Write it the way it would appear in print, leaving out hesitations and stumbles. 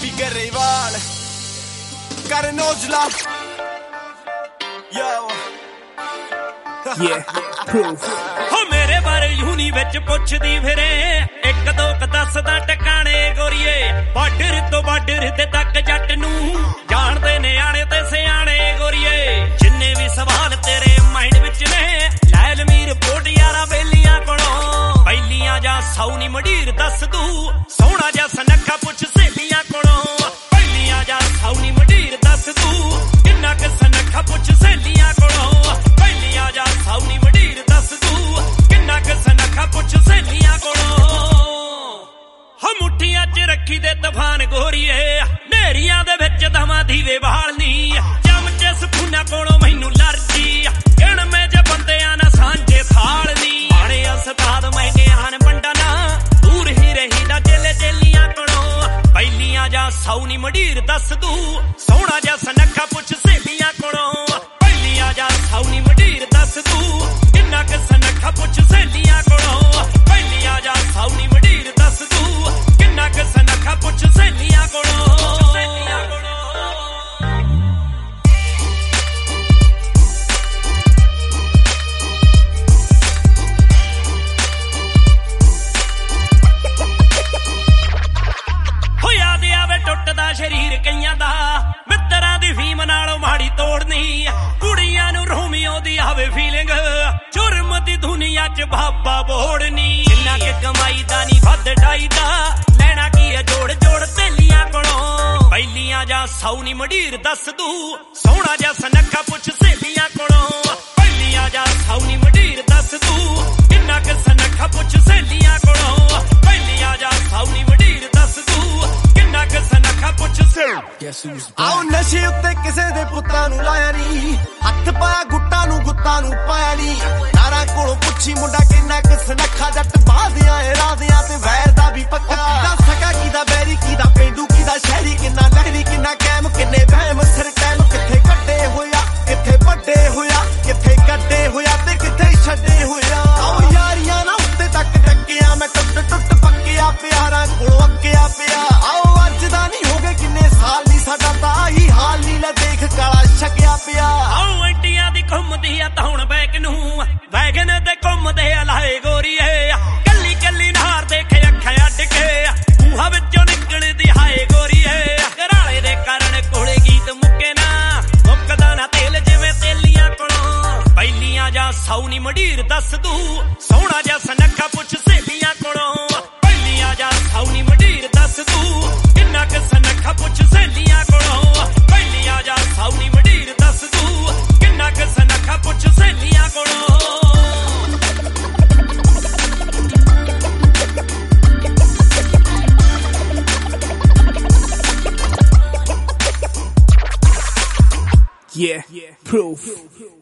Rafi Garreval Karan Aujla Yo Yeah, proof ਹੋ ਮੇਰੇ ਬਾਰੇ ਯੂਨੀ ਵਿੱਚ ਪੁੱਛਦੀ ਫਿਰੇ ਇੱਕ ਦੋ ਕ ਦੱਸਦਾ ਟਿਕਾਣੇ ਗੋਰੀਏ ਬਾਰਡਰ ਤੋਂ ਬਾਰਡਰ ਤੇ ਤੱਕ ਜੱਟ ਨੂੰ ਜਾਣਦੇ ਨਿਆਣੇ ਤੇ ਸਿਆਣੇ ਗੋਰੀਏ ਜਿੰਨੇ ਵੀ ਸਵਾਲ ਤੇਰੇ ਮਾਈਂਡ ਵਿੱਚ ਨੇ ਲੈ ਲਮੀ ਰਿਪੋਰਟ ਯਾਰਾ ਬੇਲੀਆਂ ਕੋਲੋਂ ਪਹਿਲੀਆਂ ਜਾਂ ਸੌਣੀ ਮਢੀਰ ਦੱਸ ਦੂ ਸੋਹਣਾ ਜਾਂ ਸਨੱਖਾ ਪੁੱਛ ਸਹੇਲੀਆਂ ਕੋਲੋਂ ਪਹਿਲੀਆਂ ਜਾਂ ਸੌਣੀ ਮਢੀਰ ਦੱਸ ਦੂ ਕਿੰਨਾ ਕ ਸਨੱਖਾ ਪੁੱਛ ਸਹੇਲੀਆਂ ਕੋਲੋਂ ਪਹਿਲੀਆਂ ਜਾਂ ਸੌਣੀ ਮਢੀਰ ਦੱਸ ਦੂ ਕਿੰਨਾ ਕ ਸਨੱਖਾ ਪੁੱਛ ਸਹੇਲੀਆਂ ਕੋਲੋਂ ਹੋ ਮੁੱਠੀਆਂ 'ਚ ਰੱਖੀ ਦੇ ਤੂਫਾਨ ਗੋਰੀਏ ਨੇਰੀਆਂ ਦੇ ਵਿੱਚ ਦਵਾਂ ਦੀਵੇ ਬਾਲਨੀ ਚਮਚੇ ਸਪੂਨਾ ਕੋਲੋਂ ਮੈਨੂੰ ਲਰਜੀ ਗਿਣਵੇਂ ਜੇ ਬੰਦਿਆਂ ਨਾ ਸਾਂਝੇ ਥਾਲਨੀ ਆਣੇ ਉਸਤਾਦ ਮਹਿੰਗਿਆਨ ਬੰਡਾ ਨਾ ਦੂਰ ਹੀ ਰਹੀਦਾ ਚੇਲੇ ਚੇਲੀਆਂ ਕੋਲੋਂ ਪਹਿਲੀਆਂ ਜਾਂ ਸੌਣੀ ਮਢੀਰ ਦੱਸ ਦੂ ਸੋਹਣਾ ਜਾਂ ਸਨੱਖਾ ਪੁੱਛ ਸਹੇਲੀਆਂ ਕੋਲੋਂ ਪਹਿਲੀਆਂ ਜਾਂ ਸੌਣੀ ਮਢੀਰ ਦੱਸ ਦੂ ਕਿੰਨਾ ਕ ਸਨੱਖਾ ਪੁੱਛ ਸਹੇਲੀਆਂ ਕੋਲੋਂ ਪਹਿਲੀਆਂ ਜਾਂ ਸੌਣੀ ਮਢੀਰ ਦੱਸ ਦੂ ਕਿੰਨਾ ਕ ਸਨੱਖਾ ਪੁੱਛ ਸਹੇਲੀਆਂ ਕੋਲੋਂ ਟੁੱਟਦਾ ਸ਼ਰੀਰ ਕਈਆਂ ਦਾ ਮਿੱਤਰਾਂ ਦੀ ਫੀਮ ਨਾਲੋਂ ਮਾੜੀ ਤੋੜਨੀ ਕੁੜੀਆਂ ਨੂੰ ਰੋਮੀਓ ਦੀ ਆਵੇ ਫੀਲਿੰਗ ਜੁਰਮ ਦੀ ਦੁਨੀਆ 'ਚ ਬਾਬਾ ਬੋੜਨੀ ਜਿੰਨਾ ਕਿ ਕਮਾਈ ਦਾ ਨਹੀਂ ਵੱਧ ਡਾਈਦਾ ਲੈਣਾ ਕੀ ਹੈ ਜੋੜ ਜੋੜ ਤੇਲੀਆਂ ਕੋਲੋਂ ਪਹਿਲੀਆਂ ਜਾਂ ਸੌਣੀ ਮਢੀਰ ਦੱਸ ਦੂ ਸੋਹਣਾ ਜਾਂ ਸਨੱਖਾ ਪੁੱਛ ਸਹੇਲੀਆਂ ਕੋਲੋਂ ਪਹਿਲੀਆਂ ਜਾਂ ਸੌਣੀ ਮਢੀਰ ਦੱਸ ਦੂ ਕਿੰਨਾ ਕ ਸਨੱਖਾ ਪੁੱਛ ਸਹੇਲੀਆਂ ਕੋਲੋਂ ਪਹਿਲੀਆਂ ਜਾਂ ਸੌਣੀ ਮਢੀਰ ਦੱਸ ਦੂ ਕਿੰਨਾ ਕ ਸਨੱਖਾ ਪੁੱਛ ਆਓ ਨਸ਼ੇ ਉੱਤੇ ਕਿਸੇ ਦੇ ਪੁੱਤਾਂ ਨੂੰ ਲਾਇਆ ਨੀ ਹੱਥ ਪਾਇਆ ਗੁੱਟਾਂ ਨੂੰ ਪਾਇਆ ਨੀ ਨਾਰਾਂ ਕੋਲੋਂ ਪੁੱਛੀ ਮੁੰਡਾ ਕਿੰਨਾ ਕ ਸਨੱਖਾ ਜੱਟ ਬਾਦਿਆਂ ਏ ਰਾਜ਼ਿਆਂ ਤੇ ਵੈਰ ਦਾ ਵੀ ਪੱਕਾ ਕਿਦਾ ਸਕਾ ਕਿਦਾ ਬੈਰੀ ਕਿਦਾ ਪੇਂਡੂ ਕਿਦਾ ਸ਼ਹਿਰੀ ਕਿੰਨਾ ਲਹਿਰੀ ਕਿੰਨਾ ਕੈਮ ਕਿੰਨੇ ਵਹਿਮ ਸਿਰ ਟਾਈਮ ਕਿੱਥੇ ਕੱਢੇ ਹੋਇਆ ਕਿੱਥੇ ਵੱਡੇ ਹੋਇਆ ਕਿੱਥੇ ਕੱਢੇ ਹੋਇਆ ਤੇ ਕਿੱਥੇ ਛੱਡੇ ਹੋਇਆ ਆਓ ਯਾਰੀਆਂ ਨਾ ਉੱਤੇ ਤੱਕ ਟੱਕਿਆ ਮੈਂ ਟੁੱਟ ਪੱਕਿਆ ਪਿਆਰਾਂ ਕੋਲੋਂ ਅੱਕਿਆ ਪਿਆ ਆਓ ਅੱਜ ਦਾ ਨਹੀਂ ਹੋ ਗਏ ਕਿੰਨੇ ਸਾਲ ਨੀ ਸਾਡਾ ਤਾਂ ਆਹੀ ਹਾਲ ਨੀ ਲੈ ਦੇਖ ਕਾਲਾ ਛਕਿਆ ਪਿਆ ਆਓ ਐਂਟੀਆਂ ਦੀ ਘੁੰਮਦੀ ਆ ਤਾਂ ਹੁਣ ਬੈਕ ਨੂੰ ਵੈਗਨ ਤੇ ਘੁੰਮਦੇ ਆ ਲਾਏ ਗੋਰੀਏ ਕੱਲੀ ਕੱਲੀ ਨਾਰ ਦੇਖੇ ਅੱਖਾਂ ਅੱਡ ਕੇ ਮੂੰਹਾਂ ਵਿੱਚੋਂ ਨਿਕਲਦੀ ਹਾਏ ਗੋਰੀਏ ਘਰਾਲੇ ਦੇ ਕਾਰਨ ਕੋਲੇ ਗੀਤ ਮੁੱਕੇ ਨਾ ਮੁੱਕਦਾ ਨਾ ਤੇਲ ਜਿਵੇਂ ਤੇਲੀਆਂ ਕੋਲੋਂ ਪਹਿਲੀਆਂ ਜਾਂ ਸੌਣੀ ਮਢੀਰ ਦੱਸ ਦੂ ਸੋਹਣਾ ਜਾਂ ਸਨੱਖਾ ਪੁੱਛ ਸਹੇਲੀਆਂ ਕੋਲੋਂ ਪਹਿਲੀਆਂ ਜਾਂ ਸੌਣੀ ਮਢੀਰ ਦੱਸ ਦੂ ਕਿੰਨਾ ਕ ਸਨੱਖਾ ਪੁੱਛ ਸਹੇਲੀਆਂ ਕੋਲੋਂ ਪਹਿਲੀਆਂ ਜਾਂ ਸੌਣੀ ਮਢੀਰ ਦੱਸ ਦੂ ਕਿੰਨਾ ਕ ਸਨੱਖਾ ਪੁੱਛ ਸਹੇਲੀਆਂ ਕੋਲੋਂ Yeah, proof